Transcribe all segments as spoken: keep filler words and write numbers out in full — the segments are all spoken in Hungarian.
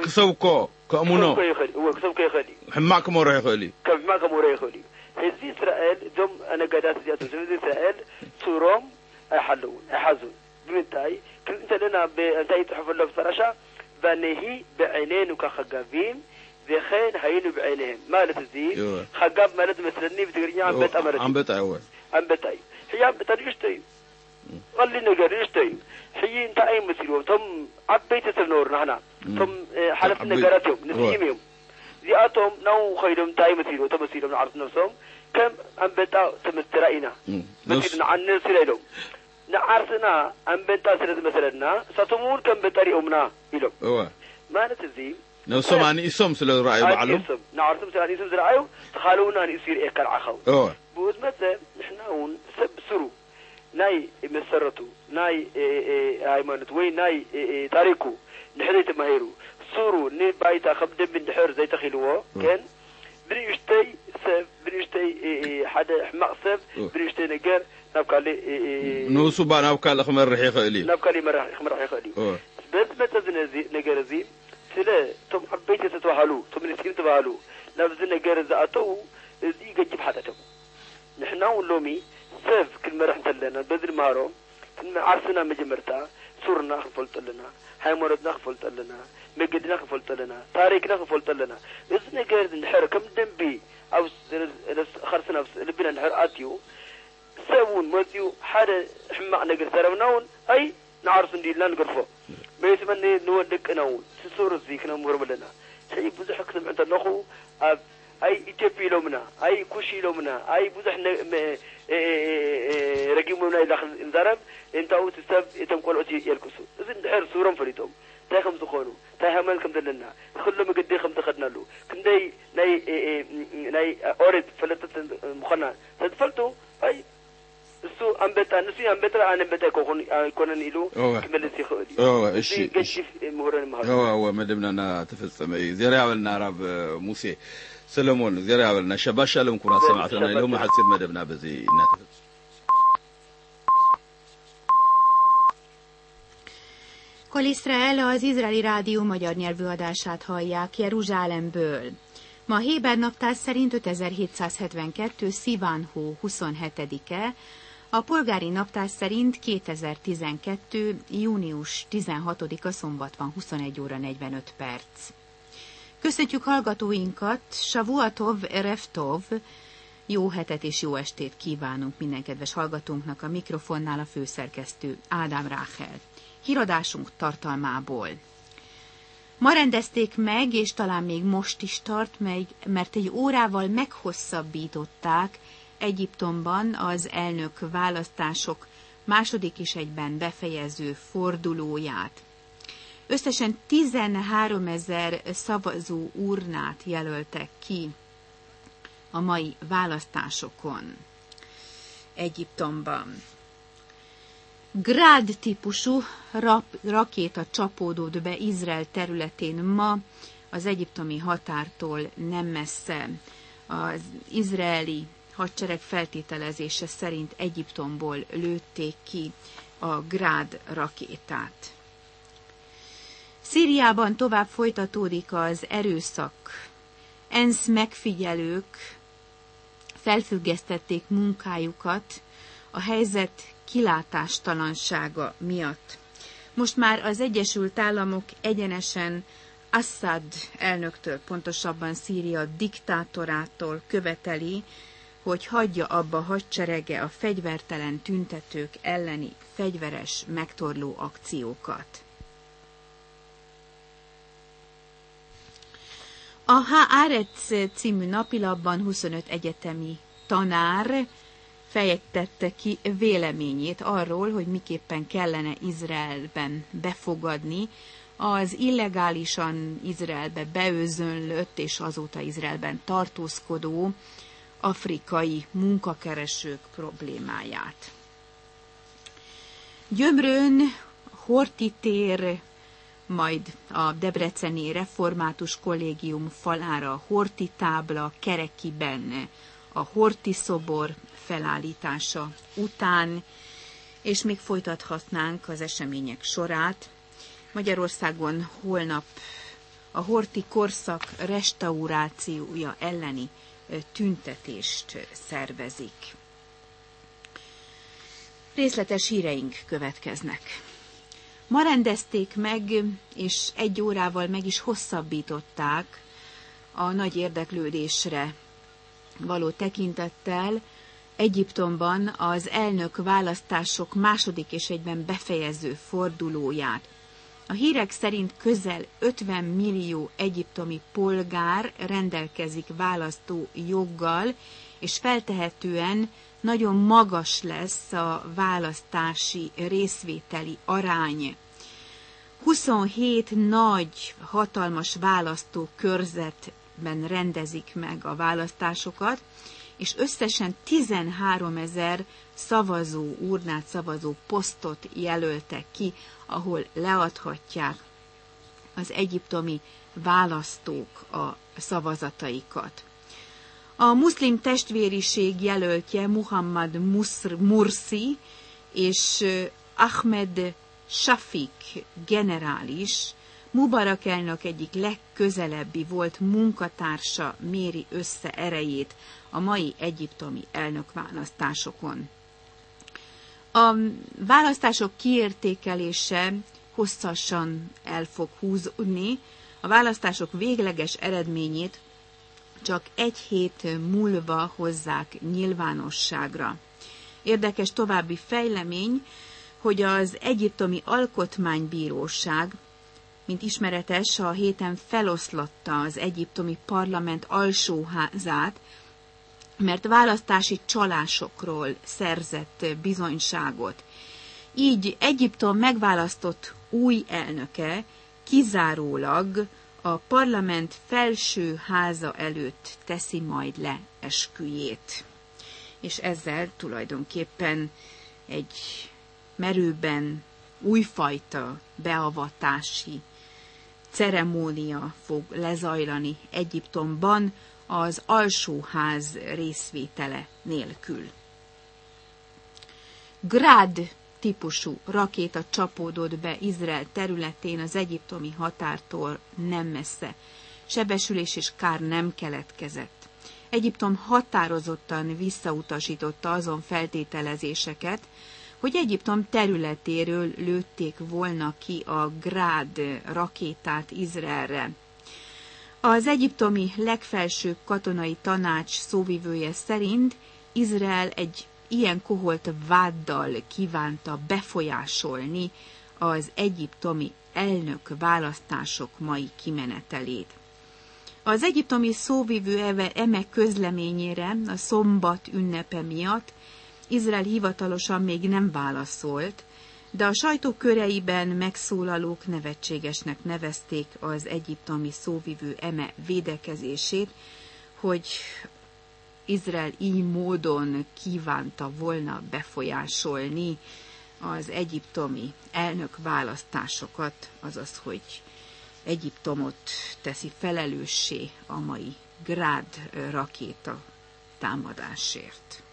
كسوكو كأمونو وكسوكو يخلي حماك مورا يخلي كحماك مورا يخلي هذه إسرائيل دوم أنا قادات زيادة هذه إسرائيل سورهم أحلون أحزون بمنتهي كنت لنا بأنتهي تحفل له بصراشة بنهي بعينين وكخجابين ذخين هينو بعينهم مالت الزين خجاب مالت مثلني بتقريني عم بيت أمرتي عم بيت أول عم بيت أي هي عم بيت يشتي قال لي نقدر يشتي هي أنت أي مسيرهم ثم عبيت تنورنا هنا ثم حلف نقراتهم نسيمهم زياتهم نو خيرهم تاي مسيرهم ثم مسيرهم نعرف نفسهم كم عم بيت تمسترائنا مسيرنا عن نسيرهم نعرفنا عم بيت سيرة مثلنا ستمون كم بطريقنا إلهم ما نتزيم نوصم عن اسم سل رأي معلوم نعرفهم سل عن اسم رأيه تخلونا نصير إكل عخو بود مثلا نحنا هون سب سرو ناي مسرتو ناي هايمانت وين ناي تاريكو نحديت ماهيرو سورو ني بايتا خبدن بن دحور زي تخيلوه كان بريشتي سب بريشتي حدا حماق سب بريشتي نجار نبكالي نوصو با نبكالي خمر رحيق إلي نبكالي خمر رحيق إلي بس متى نجار زي سلا تم حبيت تتوهلو تم نسكين تتوهلو نفس نجار زاتو زي جيب حدا تبو نحنا ولومي سيف كل ما رحت لنا بدل مارو كل ما عرسنا مجمرتا سورنا خفلت لنا هايمورتنا خفلت لنا مجدنا خفلت لنا تاريخنا خفلت لنا إذن جارد نحر كم دنبي أو خرسنا لبنا نحر آتيو سوون ماتيو حدا حمق نقر سروناون أي نعرف ندي لا نقرفه بيسمني نودك ناون سسور الزيك نمر لنا شيء بزح كتم عند النخو أي إتيبي لومنا أي كوشي لومنا أي بزح رجيمنا إلى إنزرب أنت أو تسب يتمكن أتي يركسو إذن دحر صورة فريتهم تاهم تخونو تاهم كم دلنا كل ما قد خم تخدنا له كم داي ناي ناي أورد فلتت مخنا تدفلتو أي السو أم بتا نسي أم بتا أنا بتا كون كون نيلو كمل سيخودي أوه إشي إشي مهرن مهرن أوه أوه مدمنا أنا تفسم زيري عملنا راب موسى سلمون زيري عملنا شباش لهم كنا سمعتنا لهم حسيت مدمنا بزي ناتفس Kol Iszrael az izraeli rádió magyar nyelvű adását hallják Jeruzsálemből. Ma a Héber naptár szerint ötezer-hétszázhetvenkettő Sziván hó huszonhetedike, a polgári naptár szerint kétezer-tizenkettő június tizenhatodika szombat van, huszonegy óra negyvenöt perc. Köszöntjük hallgatóinkat, Shavuatov Erev Tov, jó hetet és jó estét kívánunk minden kedves hallgatónknak, a mikrofonnál a főszerkesztő Ádám Ráhel. Híradásunk tartalmából. Ma rendezték meg, és talán még most is tart meg, mert egy órával meghosszabbították Egyiptomban az elnök választások második és egyben befejező fordulóját. Összesen tizenháromezer szavazó urnát jelöltek ki a mai választásokon Egyiptomban. Grád típusú rakéta csapódott be Izrael területén ma az egyiptomi határtól nem messze. Az izraeli hadsereg feltételezése szerint Egyiptomból lőtték ki a Grád rakétát. Szíriában tovább folytatódik az erőszak. ENSZ megfigyelők felfüggesztették munkájukat a helyzet kilátástalansága miatt. Most már az Egyesült Államok egyenesen Assad elnöktől, pontosabban Szíria diktátorától követeli, hogy hagyja abba hadserege a fegyvertelen tüntetők elleni fegyveres megtorló akciókat. A Haaretz című napilapban huszonöt egyetemi tanár fejtette ki véleményét arról, hogy miképpen kellene Izraelben befogadni az illegálisan Izraelbe beözönlött és azóta Izraelben tartózkodó afrikai munkakeresők problémáját. Gyömrőn, Horthy tér, majd a Debreceni Református Kollégium falára a Horthy tábla, Kerekiben a Horthy szobor felállítása után, és még folytathatnánk az események sorát. Magyarországon holnap a horthy korszak restaurációja elleni tüntetést szervezik. Részletes híreink következnek. Ma rendezték meg, és egy órával meg is hosszabbították a nagy érdeklődésre való tekintettel Egyiptomban az elnök választások második és egyben befejező fordulóját. A hírek szerint közel ötven millió egyiptomi polgár rendelkezik választó joggal, és feltehetően nagyon magas lesz a választási részvételi arány. huszonhét nagy, hatalmas választókörzetben rendezik meg a választásokat, és összesen tizenháromezer szavazó urnát, szavazó posztot jelöltek ki, ahol leadhatják az egyiptomi választók a szavazataikat. A muszlim testvériség jelöltje Muhammad Mursi és Ahmed Shafik generális, Mubarak elnök egyik legközelebbi volt munkatársa méri össze erejét a mai egyiptomi elnökválasztásokon. A választások kiértékelése hosszasan el fog húzódni, a választások végleges eredményét csak egy hét múlva hozzák nyilvánosságra. Érdekes további fejlemény, hogy az egyiptomi alkotmánybíróság, mint ismeretes, a héten feloszlatta az egyiptomi parlament alsóházát, mert választási csalásokról szerzett bizonyságot. Így Egyiptom megválasztott új elnöke kizárólag a parlament felső háza előtt teszi majd le esküjét. És ezzel tulajdonképpen egy merőben újfajta beavatási ceremónia fog lezajlani Egyiptomban az alsóház részvétele nélkül. Grad típusú rakéta csapódott be Izrael területén az egyiptomi határtól nem messze. Sebesülés és kár nem keletkezett. Egyiptom határozottan visszautasította azon feltételezéseket, hogy Egyiptom területéről lőtték volna ki a Grad rakétát Izraelre. Az egyiptomi legfelsőbb katonai tanács szóvivője szerint Izrael egy ilyen koholt váddal kívánta befolyásolni az egyiptomi elnök választások mai kimenetelét. Az egyiptomi szóvivő eme közleményére a szombat ünnepe miatt Izrael hivatalosan még nem válaszolt, de a sajtó köreiben megszólalók nevetségesnek nevezték az egyiptomi szóvivő eme védekezését, hogy Izrael így módon kívánta volna befolyásolni az egyiptomi elnök választásokat, azaz, hogy Egyiptomot teszi felelőssé a mai Grad rakéta támadásért.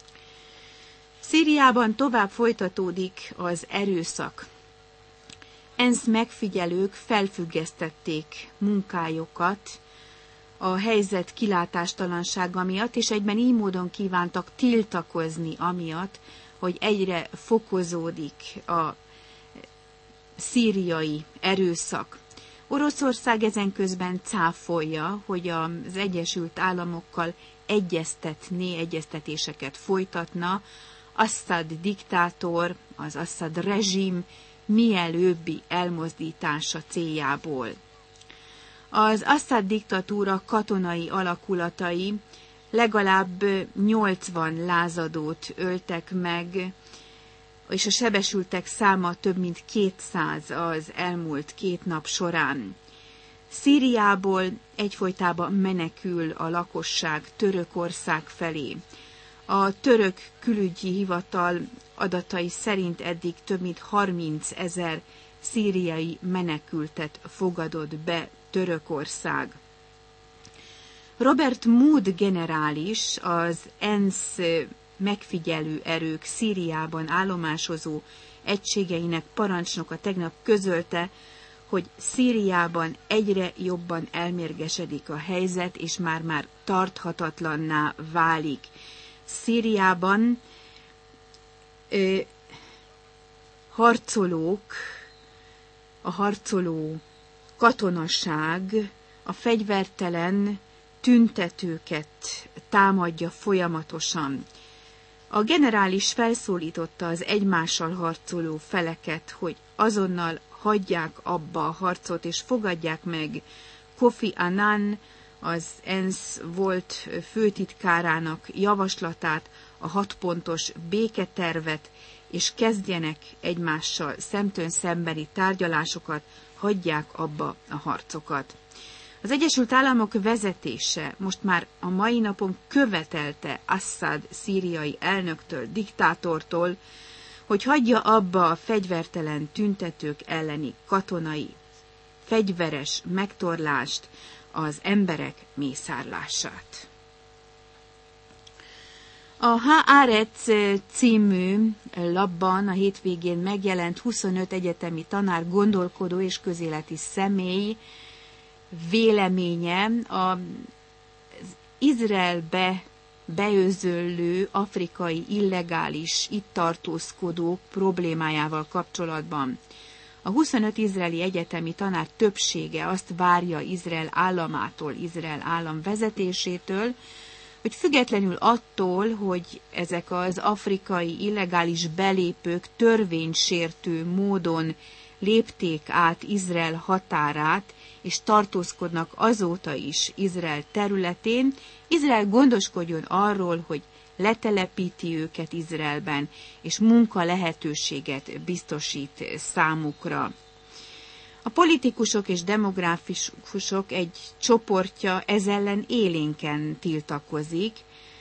Szíriában tovább folytatódik az erőszak. ENSZ megfigyelők felfüggesztették munkájukat a helyzet kilátástalansága miatt, és egyben így módon kívántak tiltakozni amiatt, hogy egyre fokozódik a szíriai erőszak. Oroszország ezen közben cáfolja, hogy az Egyesült Államokkal egyeztetné, egyeztetéseket folytatna, Assad diktátor, az Assad rezsim mielőbbi elmozdítása céljából. Az Assad diktatúra katonai alakulatai legalább nyolcvan lázadót öltek meg, és a sebesültek száma több mint kétszáz az elmúlt két nap során. Szíriából egyfolytában menekül a lakosság Törökország felé. A török külügyi hivatal adatai szerint eddig több mint harminc ezer szíriai menekültet fogadott be Törökország. Robert Mood generális, az ENSZ megfigyelő erők Szíriában állomásozó egységeinek parancsnoka tegnap közölte, hogy Szíriában egyre jobban elmérgesedik a helyzet, és már-már tarthatatlanná válik. Szíriában ö, harcolók, a harcoló katonaság a fegyvertelen tüntetőket támadja folyamatosan. A generális felszólította az egymással harcoló feleket, hogy azonnal hagyják abba a harcot, és fogadják meg Kofi Annan, az ENSZ volt főtitkárának javaslatát, a hatpontos béketervet, és kezdjenek egymással szemtől szembeni tárgyalásokat, hagyják abba a harcokat. Az Egyesült Államok vezetése most már a mai napon követelte Assad szíriai elnöktől, diktátortól, hogy hagyja abba a fegyvertelen tüntetők elleni katonai, fegyveres megtorlást, az emberek mészárlását. A Haaretz című lapban a hétvégén megjelent huszonöt egyetemi tanár, gondolkodó és közéleti személy véleménye az Izraelbe beözöllő afrikai illegális itt tartózkodók problémájával kapcsolatban. A huszonöt izraeli egyetemi tanár többsége azt várja Izrael államától, Izrael állam vezetésétől, hogy függetlenül attól, hogy ezek az afrikai illegális belépők törvénysértő módon lépték át Izrael határát, és tartózkodnak azóta is Izrael területén, Izrael gondoskodjon arról, hogy letelepíti őket Izraelben, és munka lehetőséget biztosít számukra. A politikusok és demográfusok egy csoportja ez ellen élénken tiltakozik.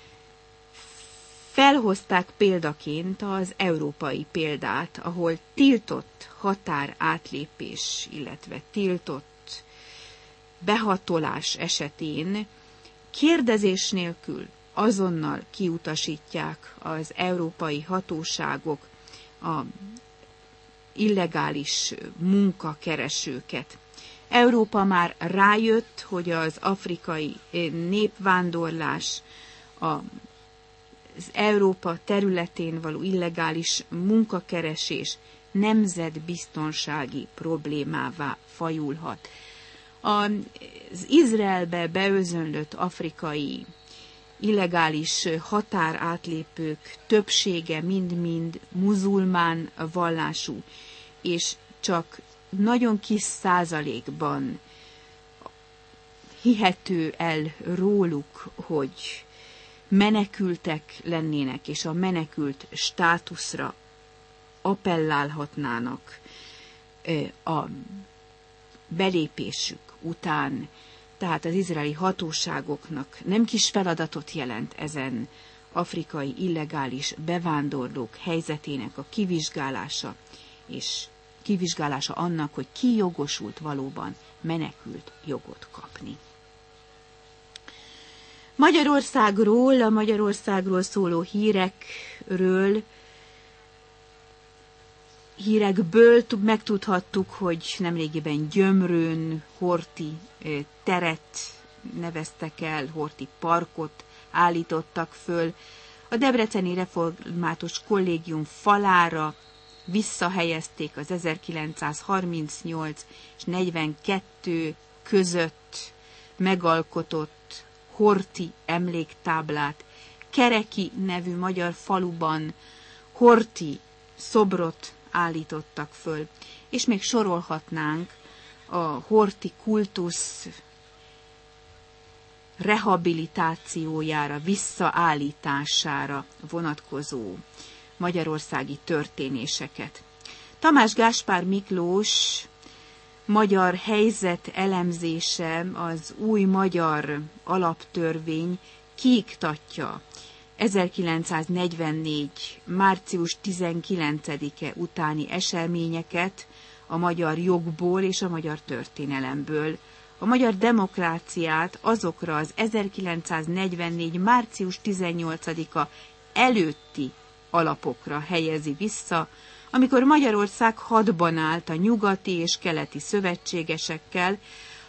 Felhozták példaként az európai példát, ahol tiltott határátlépés, illetve tiltott behatolás esetén kérdezés nélkül azonnal kiutasítják az európai hatóságok a illegális munkakeresőket. Európa már rájött, hogy az afrikai népvándorlás, az Európa területén való illegális munkakeresés nemzetbiztonsági problémává fajulhat. Az Izraelbe beözönlött afrikai illegális határátlépők többsége mind-mind muzulmán vallású, és csak nagyon kis százalékban hihető el róluk, hogy menekültek lennének, és a menekült státuszra appellálhatnának a belépésük után. Tehát az izraeli hatóságoknak nem kis feladatot jelent ezen afrikai illegális bevándorlók helyzetének a kivizsgálása, és kivizsgálása annak, hogy ki jogosult valóban menekült jogot kapni. Magyarországról, a Magyarországról szóló hírekről, hírekből megtudhattuk, hogy nemrégiben Gyömrőn Horthy teret neveztek el, Horthy parkot állítottak föl. A Debreceni Református Kollégium falára visszahelyezték az ezerkilencszázharmincnyolc és negyvenkettő között megalkotott Horthy emléktáblát. Kereki nevű magyar faluban Horthy szobrot állítottak föl, és még sorolhatnánk a Horthy kultusz rehabilitációjára, visszaállítására vonatkozó magyarországi történéseket. Tamás Gáspár Miklós magyar helyzet elemzése, az új magyar alaptörvény kiiktatja ezerkilencszáznegyvennégy. március tizenkilencedike utáni eseményeket a magyar jogból és a magyar történelemből. A magyar demokráciát azokra az ezerkilencszáznegyvennégy. március tizennyolcadika előtti alapokra helyezi vissza, amikor Magyarország hadban állt a nyugati és keleti szövetségesekkel,